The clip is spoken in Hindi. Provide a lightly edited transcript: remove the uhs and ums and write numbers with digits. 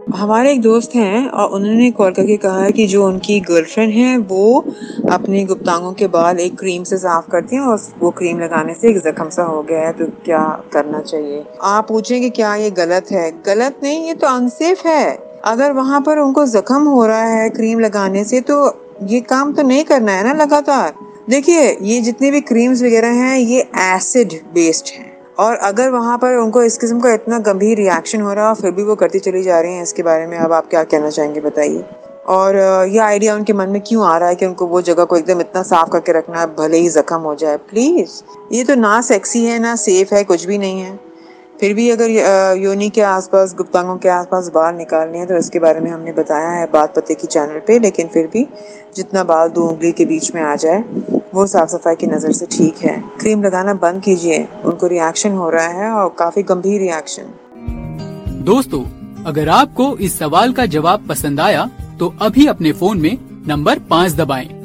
हमारे एक दोस्त हैं और उन्होंने कॉल करके कहा है कि जो उनकी गर्लफ्रेंड है वो अपनी गुप्तांगों के बाल एक क्रीम से साफ करती हैं और वो क्रीम लगाने से एक जख्म सा हो गया है, तो क्या करना चाहिए। आप पूछेंगे क्या ये गलत है? गलत नहीं, ये तो अनसेफ है। अगर वहां पर उनको जख्म हो रहा है क्रीम लगाने से तो ये काम तो नहीं करना है ना लगातार। देखिए, ये जितने भी क्रीम्स वगैरह हैं ये एसिड बेस्ड हैं, और अगर वहाँ पर उनको इस किस्म का इतना गंभीर रिएक्शन हो रहा है और फिर भी वो करती चली जा रही हैं, इसके बारे में अब आप क्या कहना चाहेंगे बताइए। और ये आइडिया उनके मन में क्यों आ रहा है कि उनको वो जगह को एकदम इतना साफ करके रखना है भले ही जख्म हो जाए। प्लीज़, ये तो ना सेक्सी है ना सेफ है, कुछ भी नहीं है। फिर भी अगर योनि के आसपास गुप्तांगों के आसपास बाल निकालने हैं तो इसके बारे में हमने बताया है बात पते की चैनल पे, लेकिन फिर भी जितना बाल 2 उंगली के बीच में आ जाए वो साफ सफाई की नज़र से ठीक है। क्रीम लगाना बंद कीजिए, उनको रिएक्शन हो रहा है और काफ़ी गंभीर रिएक्शन। दोस्तों, अगर आपको इस सवाल का जवाब पसंद आया तो अभी अपने फोन में नंबर 5 दबाएं।